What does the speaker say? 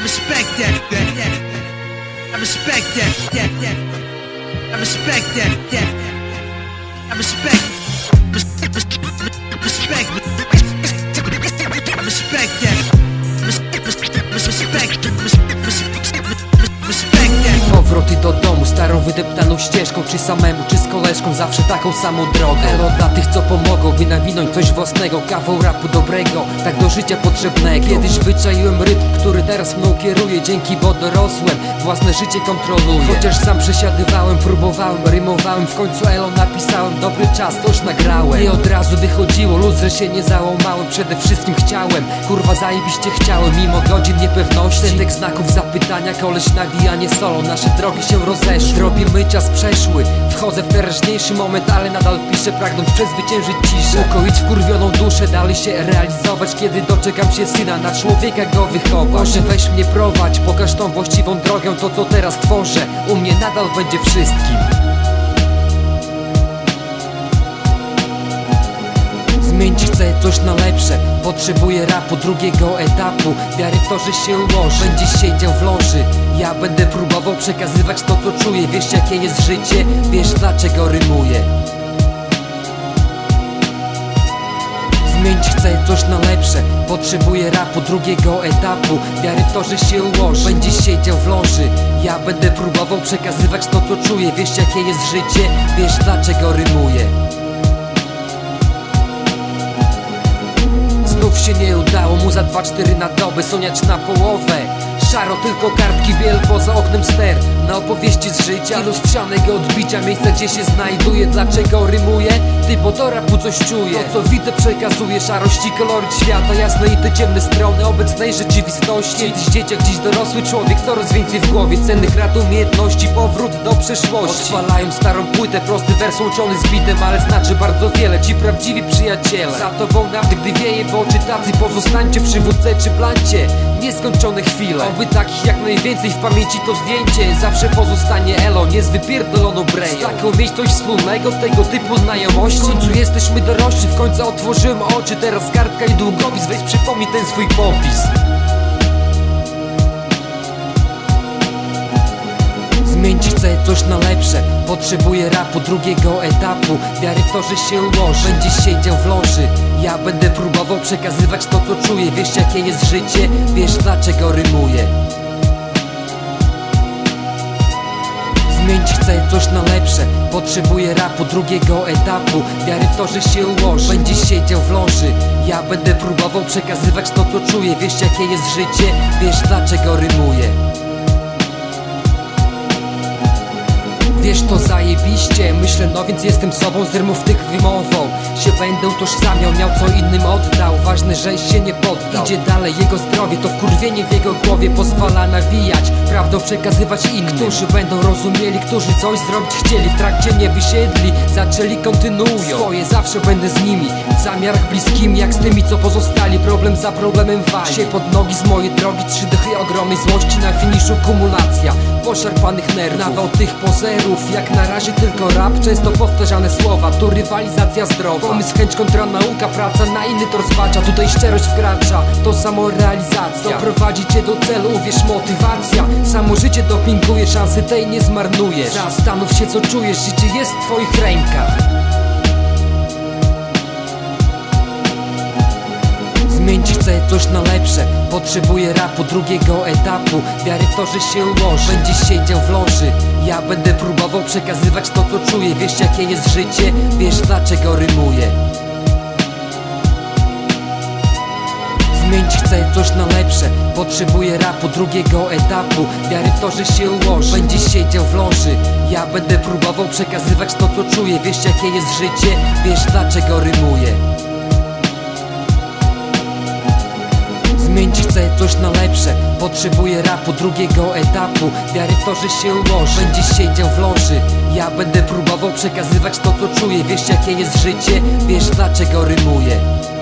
respect that. I respect that. I respect that. I respect. Respect. I respect that. Powroty do domu, starą wydeptaną ścieżką, czy samemu, czy z koleżką, zawsze taką samą drogą. Elo dla tych, co pomogą, by nawinąć coś własnego, kawał rapu dobrego, tak do życia potrzebnego. Kiedyś wyczaiłem rytm, który teraz mną kieruje, dzięki bo dorosłem, własne życie kontroluję. Chociaż sam przesiadywałem, próbowałem, rymowałem, w końcu elo napisałem, dobry czas, to już nagrałem. Nie od razu wychodziło, luz, że się nie załamałem, przede wszystkim chciałem, kurwa zajebiście chciałem, mimo godzin niepewności, setek znaków zapytania, koleś nawijanie solo, nasze drogi się rozeszły. Zrobimy czas przeszły, wchodzę w teraźniejszy moment, ale nadal piszę, pragnąc przezwyciężyć ciszę. Ukoić wkurwioną duszę, dalej się realizować, kiedy doczekam się syna, na człowieka go wychować. Boże, weź mnie prowadź, pokaż tą właściwą drogę, to co teraz tworzę, u mnie nadal będzie wszystkim. Zmienić chcę coś na lepsze, potrzebuję rapu drugiego etapu, wiary w to, że się ułoży. Będziesz siedział w loży, ja będę próbował przekazywać to, co czuję. Wiesz jakie jest życie, wiesz dlaczego rymuję. Zmienić chcę coś na lepsze, potrzebuję rapu drugiego etapu, wiary w to, że się ułoży. Będziesz siedział w loży, ja będę próbował przekazywać to, co czuję. Wiesz jakie jest życie, wiesz dlaczego rymuję. Znów się nie udało mu za 2-4 na dobę, soniać na połowę. Szaro, tylko kartki biel, poza oknem ster. Na opowieści z życia, lustrzanego odbicia, miejsca gdzie się znajduję. Dlaczego rymuję? Ty, bo do rapu coś czuję. To co widzę przekazuję, szarości, kolory świata, jasne i te ciemne strony obecnej rzeczywistości. Kiedyś dzieciak, dziś dorosły człowiek, coraz więcej w głowie cennych rad, umiejętności, powrót do przeszłości. Odpalają starą płytę, prosty wers łączony z bitem, ale znaczy bardzo wiele, ci prawdziwi przyjaciele. Za tobą nawet gdy wieje w oczy, tacy pozostańcie przy wódce czy blancie. Nieskończone chwile, oby takich jak najwięcej w pamięci to zdjęcie. Zawsze pozostanie elo, nie z wypierdoloną breją. Z taką mieć coś wspólnego, tego typu znajomości. W końcu jesteśmy dorośli, w końcu otworzyłem oczy. Teraz kartka i długopis, weź przypomnij ten swój popis. Zmienić chcę coś na lepsze, potrzebuję rapu drugiego etapu, wiary w to, że się ułoży. Będziesz siedział w loży, ja będę próbował przekazywać to, co czuję. Wiesz jakie jest życie, wiesz dlaczego rymuję. Zmienić chcę coś na lepsze, potrzebuję rapu drugiego etapu, wiary w to, że się ułoży. Będziesz siedział w loży, ja będę próbował przekazywać to, co czuję. Wiesz jakie jest życie, wiesz dlaczego rymuję. Wiesz to zajebiście, myślę no więc jestem sobą, z rymów tych wymową się będę utożsamiał, miał co innym oddał, ważne, że się nie poddał. Idzie dalej jego zdrowie, to wkurwienie w jego głowie pozwala nawijać, prawdą przekazywać innym, którzy będą rozumieli, którzy coś zrobić chcieli, w trakcie nie wysiedli, zaczęli, kontynuują swoje, zawsze będę z nimi, w zamiarach bliskimi, jak z tymi co pozostali, problem za problemem wali się pod nogi z mojej drogi, 3 dychy ogromnej złości, na finiszu kumulacja poszarpanych nerwów, nawał tych pozerów. Jak na razie tylko rap, często powtarzane słowa, tu rywalizacja zdrowa, pomysł, chęć kontra nauka, praca na inny tor zwacza, tutaj szczerość wkracza, to samorealizacja prowadzi cię do celu, uwierz, motywacja, samo życie dopinguje, szansy tej nie zmarnujesz. Zastanów się co czujesz, życie jest w twoich rękach. Zmienić chcę coś na lepsze, potrzebuję rapu drugiego etapu, wiary w to, że się ułoży. Będziesz siedział w loży, ja będę próbował przekazywać to, co czuję. Wiesz jakie jest życie, wiesz dlaczego rymuję. Zmienić chcę coś na lepsze, potrzebuję rapu drugiego etapu, wiary w to, że się ułoży. Będziesz siedział w loży, ja będę próbował przekazywać to, co czuję. Wiesz jakie jest życie, wiesz dlaczego rymuję. Zmienić chcę coś na lepsze, potrzebuję rapu drugiego etapu, wiary w to, że się ułoży. Będziesz siedział w loży, ja będę próbował przekazywać to, co czuję. Wiesz jakie jest życie, wiesz dlaczego rymuję.